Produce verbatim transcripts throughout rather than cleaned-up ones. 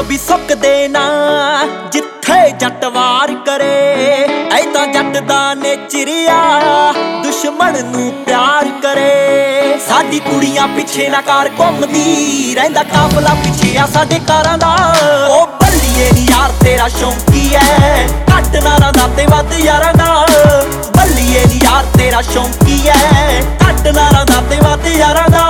भी सुकदे ना जिथे जट वार करे। ऐ तां जट दा नेचर आ दुश्मन नूं प्यार करे। साडी कुड़ियां पिछे ना कार घुमदी रहिंदा काफला पिछे आ साडे कारां दा। ओ बल्लिए नी यार तेरा शौंकी ऐ घट नारां दा ते वध यारां दा। बल्लिए नी यार तेरा शौंकी ऐ घट नारां दा ते वध यारां दा।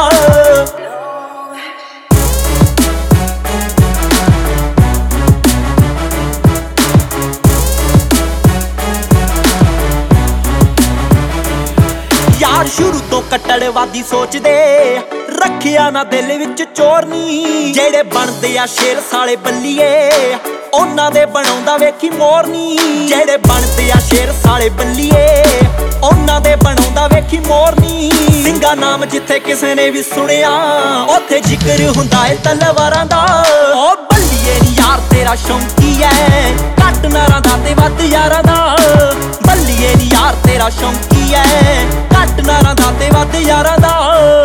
यार शुरू तो कट्टड़वादी सोचदे रखिया ना दिल विच चोर नी। जेड़े बनदे आ शेर साले बल्लिए ओना दे बनाउंदा वेखी मोर नी। जेड़े बनदे आ शेर साले बल्लिए ओना दे बनाउंदा वेखी मोर नी। सिंगा नाम जिथे किसे ने भी सुनिया ओथे जिक्र हुंदा है तलवारां दा। ओ बल्लिए नी यार तेरा शौंकी ऐ घट नारां दा ते वध यारां दा। बल्लिए नी यार तेरा शौंकी ऐ घट नारां दा ते वध यारां दा।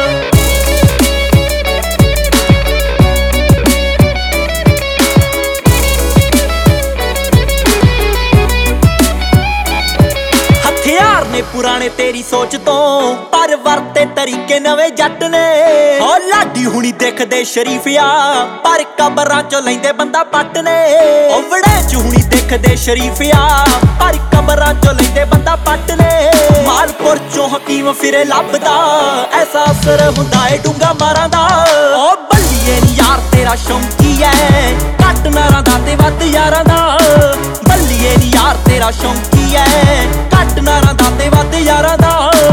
हथियार ने पुराने तेरी सोच तो पर वरते तरीके नवे जट ने। ओ लाडी हुणी देखदे शरीफ आ पर कबरां चों लैंदे बंदा पट ने। ओ वड़ैच हुणी देखदे शरीफ आ पर कबरां चों लैंदे बंदा पट ने। मालपुर चों हकीम फिरे लभदा ऐसा असर हुंदा है डूंगा मारां दा। ओ बल्लिए नी यार तेरा शौंकी ऐ घट नारां दा ते वध यारां दा। बल्लिए नी यार तेरा शौंकी ऐ घट नारां दा ते वध यारां दा।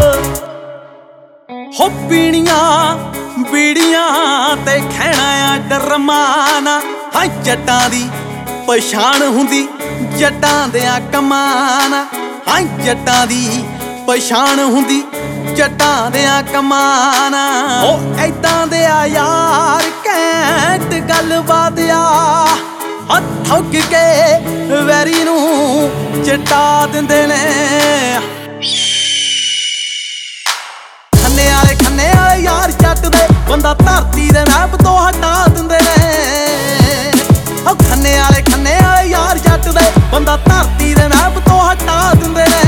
हो पीणियां बीड़ियां ते खैणा आ डरमाना। हां जट्टां दी पछाण हुंदी जट्टां देयां कमाना। हां जट्टां दी पछाण हुंदी जट्टां देयां कमाना। ओ ऐदां दे आ यार कैंट गलबात आ ठुक के वैरी नूं चिट्टा दिंदे ने। खन्ने आले खन्ने आले यार जट दे बंदा धरती दे मैप तो हटा दिंदे ने। ओ खन्ने आले खन्ने आले यार जट दे बंदा धरती दे मैप तो हटा दिंदे ने।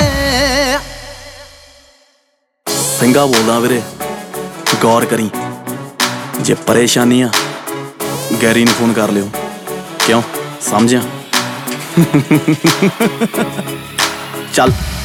ਸਿੰਘਾ ਬੋਲਦਾ ਵੀਰੇ ਗੌਰ ਕਰੀ ਜੇ ਪਰੇਸ਼ਾਨੀ ਆ ਗੈਰੀ ਨੂੰ ਫੋਨ ਕਰ ਲਿਓ। ਕਿਉਂ ਸਮਝਿਆ? ਚੱਲ